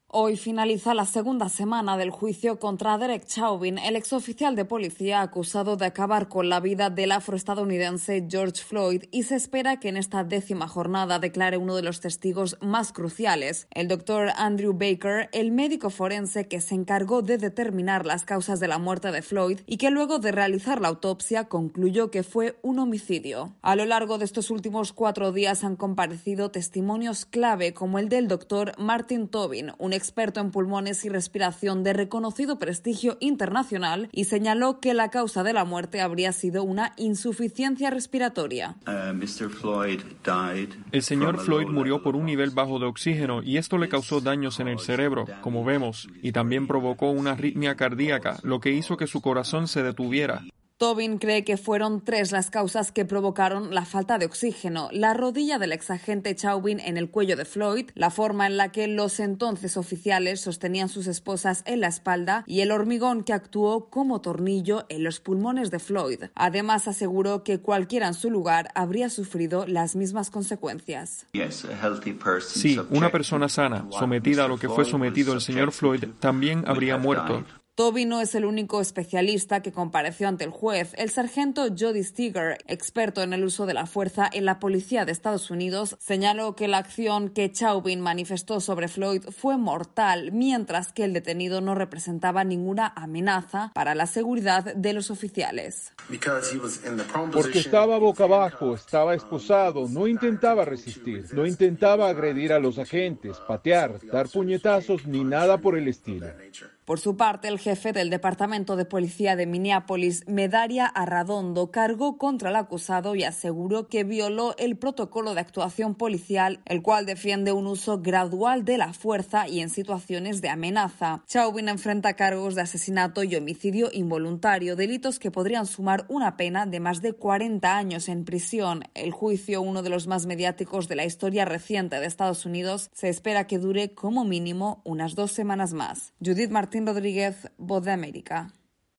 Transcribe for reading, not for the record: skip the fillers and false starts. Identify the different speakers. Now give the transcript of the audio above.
Speaker 1: Hoy finaliza la segunda semana del juicio contra Derek Chauvin, el exoficial de policía acusado de acabar con la vida del afroestadounidense George Floyd, y se espera que en esta 10ª jornada declare uno de los testigos más cruciales, el doctor Andrew Baker, el médico forense que se encargó de determinar las causas de la muerte de Floyd y que luego de realizar la autopsia concluyó que fue un homicidio. A lo largo de estos últimos 4 días han comparecido testimonios clave como el del doctor Martin Tobin, un experto en pulmones y respiración de reconocido prestigio internacional, y señaló que la causa de la muerte habría sido una insuficiencia respiratoria.
Speaker 2: El señor Floyd murió por un nivel bajo de oxígeno y esto le causó daños en el cerebro, como vemos, y también provocó una arritmia cardíaca, lo que hizo que su corazón se detuviera.
Speaker 1: Tobin cree que fueron 3 las causas que provocaron la falta de oxígeno: la rodilla del exagente Chauvin en el cuello de Floyd, la forma en la que los entonces oficiales sostenían sus esposas en la espalda y el hormigón que actuó como tornillo en los pulmones de Floyd. Además, aseguró que cualquiera en su lugar habría sufrido las mismas consecuencias.
Speaker 2: Sí, una persona sana, sometida a lo que fue sometido el señor Floyd, también habría muerto.
Speaker 1: Tobin no es el único especialista que compareció ante el juez. El sargento Jody Steger, experto en el uso de la fuerza en la policía de Estados Unidos, señaló que la acción que Chauvin manifestó sobre Floyd fue mortal, mientras que el detenido no representaba ninguna amenaza para la seguridad de los oficiales.
Speaker 3: Porque estaba boca abajo, estaba esposado, no intentaba resistir, no intentaba agredir a los agentes, patear, dar puñetazos ni nada por el estilo.
Speaker 1: Por su parte, el jefe del Departamento de Policía de Minneapolis, Medaria Arradondo, cargó contra el acusado y aseguró que violó el protocolo de actuación policial, el cual defiende un uso gradual de la fuerza y en situaciones de amenaza. Chauvin enfrenta cargos de asesinato y homicidio involuntario, delitos que podrían sumar una pena de más de 40 años en prisión. El juicio, uno de los más mediáticos de la historia reciente de Estados Unidos, se espera que dure como mínimo unas 2 semanas más. Judith Martín Rodríguez, Voz de América.